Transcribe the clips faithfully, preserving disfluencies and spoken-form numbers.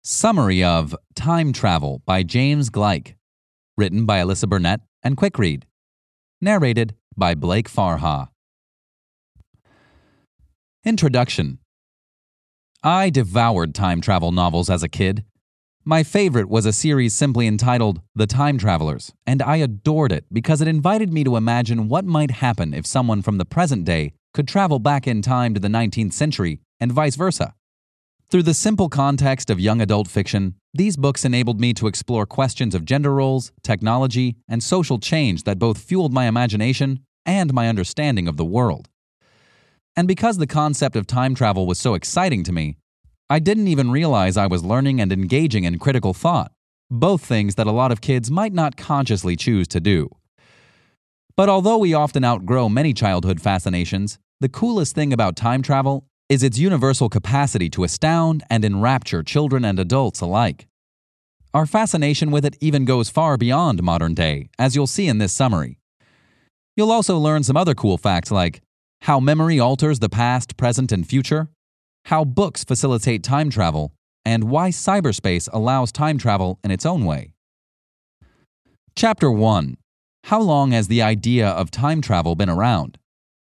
Summary of Time Travel by James Gleick. Written by Alyssa Burnett and Quick Read. Narrated by Blake Farha. Introduction. I devoured time travel novels as a kid. My favorite was a series simply entitled The Time Travelers, and I adored it because it invited me to imagine what might happen if someone from the present day could travel back in time to the nineteenth century and vice versa. Through the simple context of young adult fiction, these books enabled me to explore questions of gender roles, technology, and social change that both fueled my imagination and my understanding of the world. And because the concept of time travel was so exciting to me, I didn't even realize I was learning and engaging in critical thought, both things that a lot of kids might not consciously choose to do. But although we often outgrow many childhood fascinations, the coolest thing about time travel is its universal capacity to astound and enrapture children and adults alike. Our fascination with it even goes far beyond modern day, as you'll see in this summary. You'll also learn some other cool facts like how memory alters the past, present, and future, how books facilitate time travel, and why cyberspace allows time travel in its own way. Chapter one. How long has the idea of time travel been around?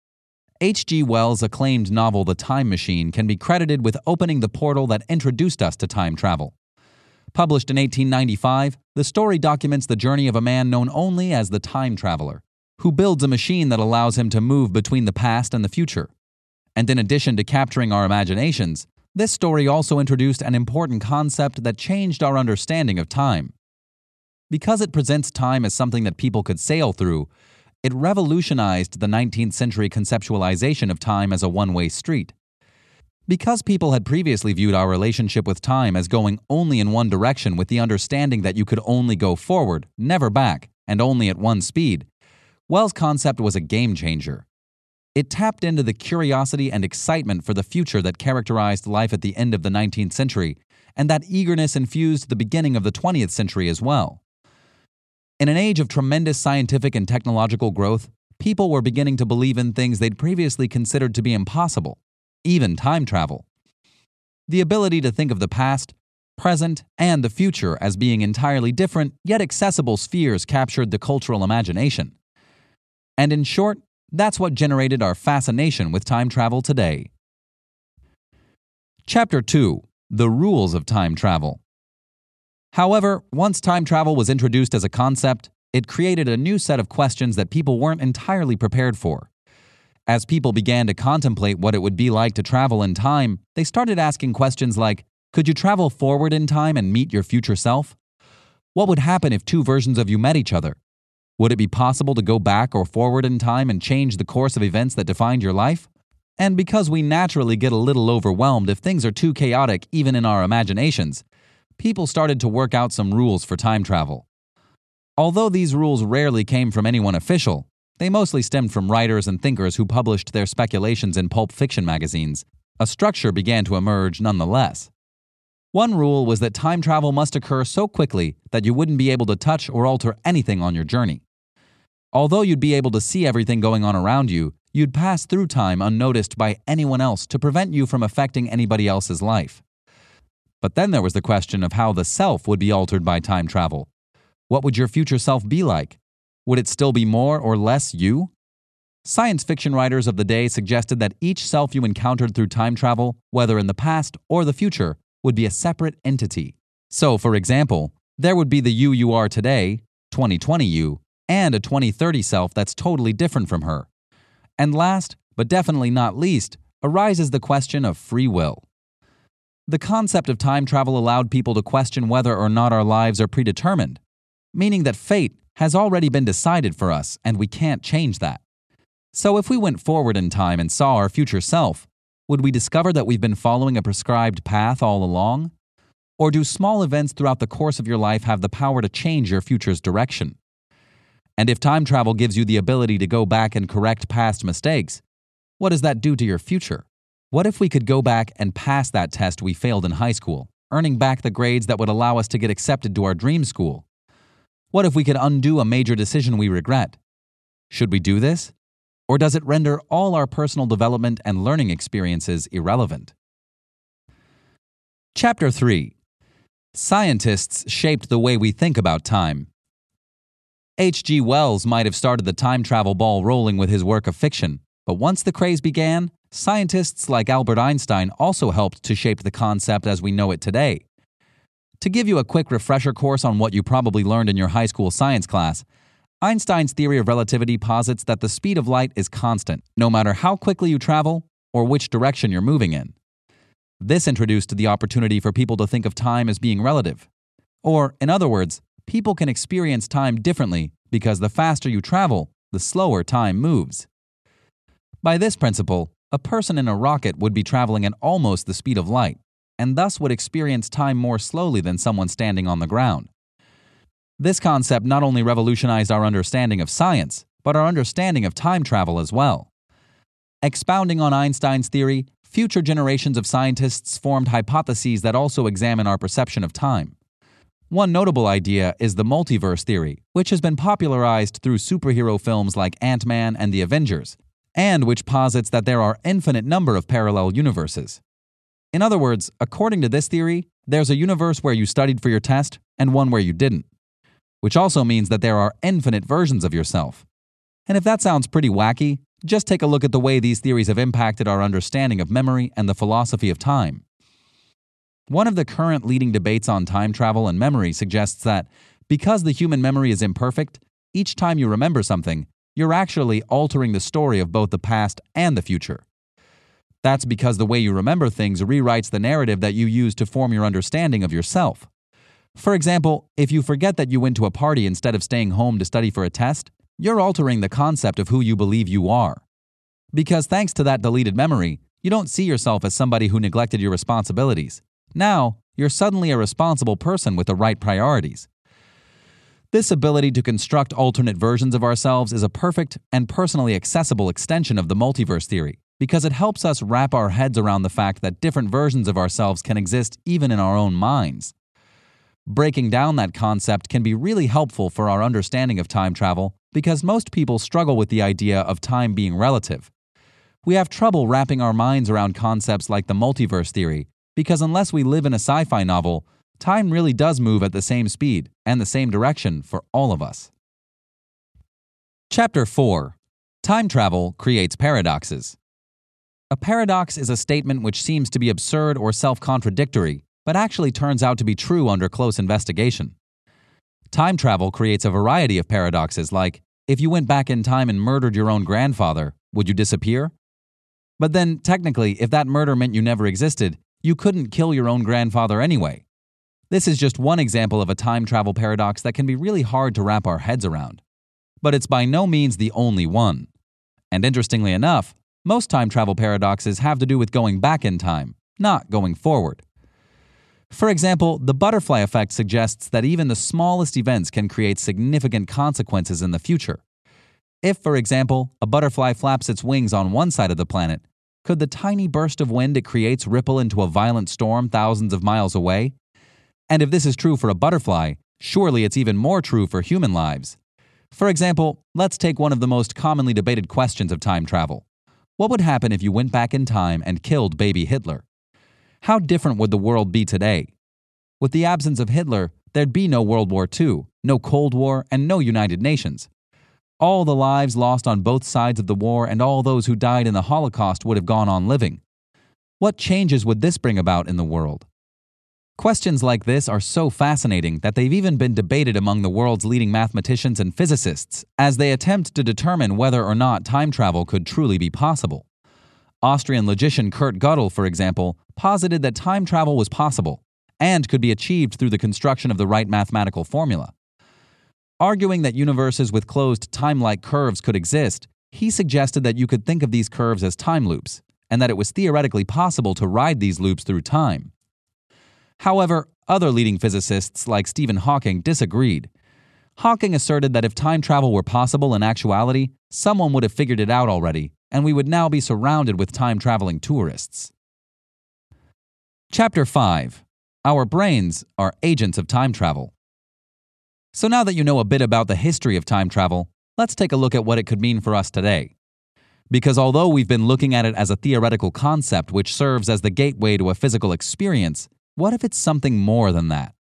H G Wells' acclaimed novel The Time Machine can be credited with opening the portal that introduced us to time travel. Published in eighteen ninety-five, the story documents the journey of a man known only as the Time Traveler, who builds a machine that allows him to move between the past and the future. And in addition to capturing our imaginations, this story also introduced an important concept that changed our understanding of time. Because it presents time as something that people could sail through, it revolutionized the nineteenth century conceptualization of time as a one-way street. Because people had previously viewed our relationship with time as going only in one direction with the understanding that you could only go forward, never back, and only at one speed, Wells' concept was a game changer. It tapped into the curiosity and excitement for the future that characterized life at the end of the nineteenth century, and that eagerness infused the beginning of the twentieth century as well. In an age of tremendous scientific and technological growth, people were beginning to believe in things they'd previously considered to be impossible, even time travel. The ability to think of the past, present, and the future as being entirely different yet accessible spheres captured the cultural imagination. And in short, that's what generated our fascination with time travel today. Chapter two. The Rules of Time Travel. However, once time travel was introduced as a concept, it created a new set of questions that people weren't entirely prepared for. As people began to contemplate what it would be like to travel in time, they started asking questions like, could you travel forward in time and meet your future self? What would happen if two versions of you met each other? Would it be possible to go back or forward in time and change the course of events that defined your life? And because we naturally get a little overwhelmed if things are too chaotic even in our imaginations, people started to work out some rules for time travel. Although these rules rarely came from anyone official, they mostly stemmed from writers and thinkers who published their speculations in pulp fiction magazines. A structure began to emerge nonetheless. One rule was that time travel must occur so quickly that you wouldn't be able to touch or alter anything on your journey. Although you'd be able to see everything going on around you, you'd pass through time unnoticed by anyone else to prevent you from affecting anybody else's life. But then there was the question of how the self would be altered by time travel. What would your future self be like? Would it still be more or less you? Science fiction writers of the day suggested that each self you encountered through time travel, whether in the past or the future, would be a separate entity. So, for example, there would be the you you are today, twenty twenty you, and a twenty thirty self that's totally different from her. And last, but definitely not least, arises the question of free will. The concept of time travel allowed people to question whether or not our lives are predetermined, meaning that fate has already been decided for us and we can't change that. So if we went forward in time and saw our future self, would we discover that we've been following a prescribed path all along? Or do small events throughout the course of your life have the power to change your future's direction? And if time travel gives you the ability to go back and correct past mistakes, what does that do to your future? What if we could go back and pass that test we failed in high school, earning back the grades that would allow us to get accepted to our dream school? What if we could undo a major decision we regret? Should we do this? Or does it render all our personal development and learning experiences irrelevant? Chapter three. Scientists shaped the way we think about time. H G Wells might have started the time travel ball rolling with his work of fiction, but once the craze began, scientists like Albert Einstein also helped to shape the concept as we know it today. To give you a quick refresher course on what you probably learned in your high school science class, Einstein's theory of relativity posits that the speed of light is constant, no matter how quickly you travel or which direction you're moving in. This introduced the opportunity for people to think of time as being relative. Or, in other words, people can experience time differently because the faster you travel, the slower time moves. By this principle, a person in a rocket would be traveling at almost the speed of light, and thus would experience time more slowly than someone standing on the ground. This concept not only revolutionized our understanding of science, but our understanding of time travel as well. Expounding on Einstein's theory, future generations of scientists formed hypotheses that also examine our perception of time. One notable idea is the multiverse theory, which has been popularized through superhero films like Ant-Man and the Avengers, and which posits that there are infinite number of parallel universes. In other words, according to this theory, there's a universe where you studied for your test and one where you didn't, which also means that there are infinite versions of yourself. And if that sounds pretty wacky, just take a look at the way these theories have impacted our understanding of memory and the philosophy of time. One of the current leading debates on time travel and memory suggests that, because the human memory is imperfect, each time you remember something, you're actually altering the story of both the past and the future. That's because the way you remember things rewrites the narrative that you use to form your understanding of yourself. For example, if you forget that you went to a party instead of staying home to study for a test, you're altering the concept of who you believe you are. Because thanks to that deleted memory, you don't see yourself as somebody who neglected your responsibilities. Now, you're suddenly a responsible person with the right priorities. This ability to construct alternate versions of ourselves is a perfect and personally accessible extension of the multiverse theory, because it helps us wrap our heads around the fact that different versions of ourselves can exist even in our own minds. Breaking down that concept can be really helpful for our understanding of time travel, because most people struggle with the idea of time being relative. We have trouble wrapping our minds around concepts like the multiverse theory, because unless we live in a sci-fi novel, time really does move at the same speed and the same direction for all of us. Chapter four. Time travel creates paradoxes. A paradox is a statement which seems to be absurd or self-contradictory, but actually turns out to be true under close investigation. Time travel creates a variety of paradoxes like, if you went back in time and murdered your own grandfather, would you disappear? But then, technically, if that murder meant you never existed, you couldn't kill your own grandfather anyway. This is just one example of a time travel paradox that can be really hard to wrap our heads around. But it's by no means the only one. And interestingly enough, most time travel paradoxes have to do with going back in time, not going forward. For example, the butterfly effect suggests that even the smallest events can create significant consequences in the future. If, for example, a butterfly flaps its wings on one side of the planet, could the tiny burst of wind it creates ripple into a violent storm thousands of miles away? And if this is true for a butterfly, surely it's even more true for human lives. For example, let's take one of the most commonly debated questions of time travel. What would happen if you went back in time and killed baby Hitler? How different would the world be today? With the absence of Hitler, there'd be no World War Two, no Cold War, and no United Nations. All the lives lost on both sides of the war and all those who died in the Holocaust would have gone on living. What changes would this bring about in the world? Questions like this are so fascinating that they've even been debated among the world's leading mathematicians and physicists as they attempt to determine whether or not time travel could truly be possible. Austrian logician Kurt Gödel, for example, posited that time travel was possible and could be achieved through the construction of the right mathematical formula. Arguing that universes with closed time-like curves could exist, he suggested that you could think of these curves as time loops, and that it was theoretically possible to ride these loops through time. However, other leading physicists like Stephen Hawking disagreed. Hawking asserted that if time travel were possible in actuality, someone would have figured it out already, and we would now be surrounded with time-traveling tourists. Chapter five. Our brains are agents of time travel. So now that you know a bit about the history of time travel, let's take a look at what it could mean for us today. Because although we've been looking at it as a theoretical concept which serves as the gateway to a physical experience, what if it's something more than that?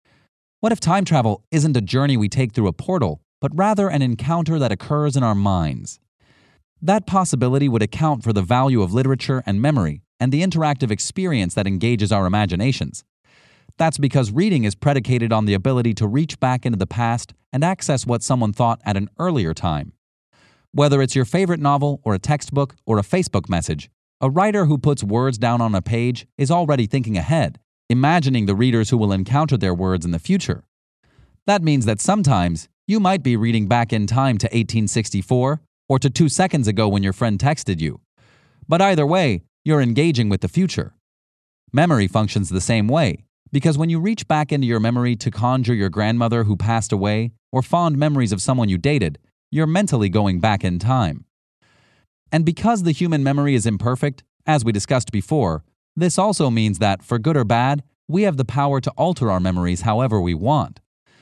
What if time travel isn't a journey we take through a portal, but rather an encounter that occurs in our minds? That possibility would account for the value of literature and memory and the interactive experience that engages our imaginations. That's because reading is predicated on the ability to reach back into the past and access what someone thought at an earlier time. Whether it's your favorite novel or a textbook or a Facebook message, a writer who puts words down on a page is already thinking ahead, imagining the readers who will encounter their words in the future. That means that sometimes you might be reading back in time to eighteen sixty-four or to two seconds ago when your friend texted you. But either way, you're engaging with the future. Memory functions the same way, because when you reach back into your memory to conjure your grandmother who passed away or fond memories of someone you dated, you're mentally going back in time. And because the human memory is imperfect, as we discussed before, this also means that, for good or bad, we have the power to alter our memories however we want.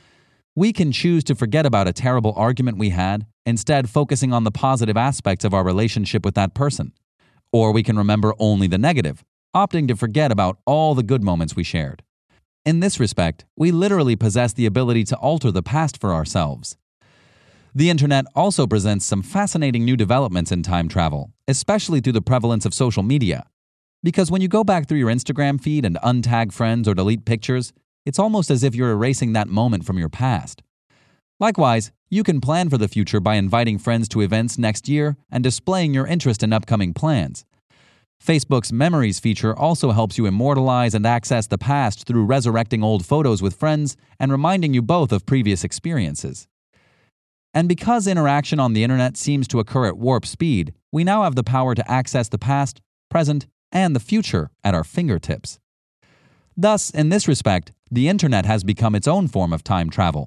We can choose to forget about a terrible argument we had, instead focusing on the positive aspects of our relationship with that person. Or we can remember only the negative, opting to forget about all the good moments we shared. In this respect, we literally possess the ability to alter the past for ourselves. The internet also presents some fascinating new developments in time travel, especially through the prevalence of social media. Because when you go back through your Instagram feed and untag friends or delete pictures, it's almost as if you're erasing that moment from your past. Likewise, you can plan for the future by inviting friends to events next year and displaying your interest in upcoming plans. Facebook's Memories feature also helps you immortalize and access the past through resurrecting old photos with friends and reminding you both of previous experiences. And because interaction on the internet seems to occur at warp speed, we now have the power to access the past, present, and the future at our fingertips. Thus, in this respect, the internet has become its own form of time travel.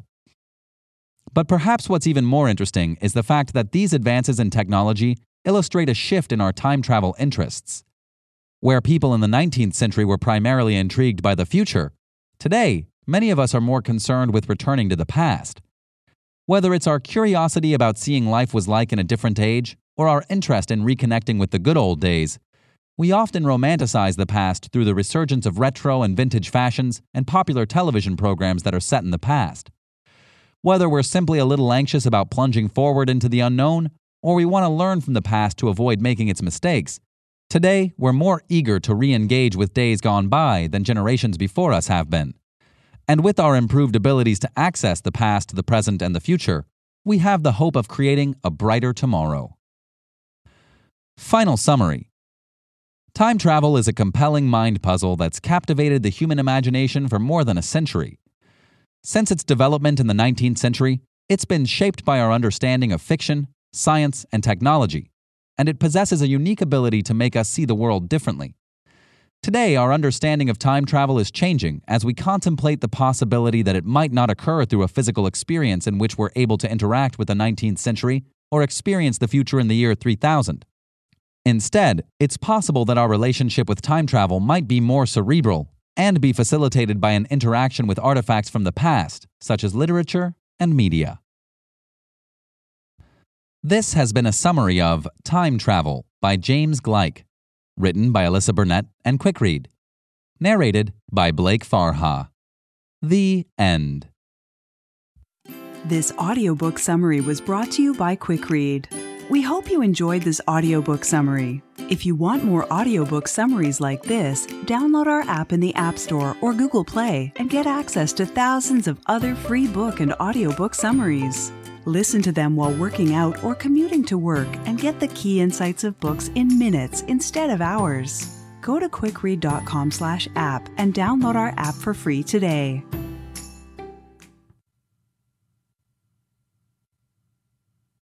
But perhaps what's even more interesting is the fact that these advances in technology illustrate a shift in our time travel interests. Where people in the nineteenth century were primarily intrigued by the future, today, many of us are more concerned with returning to the past. Whether it's our curiosity about seeing life was like in a different age, or our interest in reconnecting with the good old days, we often romanticize the past through the resurgence of retro and vintage fashions and popular television programs that are set in the past. Whether we're simply a little anxious about plunging forward into the unknown, or we want to learn from the past to avoid making its mistakes, today we're more eager to re-engage with days gone by than generations before us have been. And with our improved abilities to access the past, the present, and the future, we have the hope of creating a brighter tomorrow. Final summary. Time travel is a compelling mind puzzle that's captivated the human imagination for more than a century. Since its development in the nineteenth century, it's been shaped by our understanding of fiction, science, and technology, and it possesses a unique ability to make us see the world differently. Today, our understanding of time travel is changing as we contemplate the possibility that it might not occur through a physical experience in which we're able to interact with the nineteenth century or experience the future in the year three thousand. Instead, it's possible that our relationship with time travel might be more cerebral and be facilitated by an interaction with artifacts from the past, such as literature and media. This has been a summary of Time Travel by James Gleick, written by Alyssa Burnett and Quickread, narrated by Blake Farha. The end. This audiobook summary was brought to you by Quickread. We hope you enjoyed this audiobook summary. If you want more audiobook summaries like this, download our app in the App Store or Google Play and get access to thousands of other free book and audiobook summaries. Listen to them while working out or commuting to work and get the key insights of books in minutes instead of hours. Go to quickread dot com slash app and download our app for free today.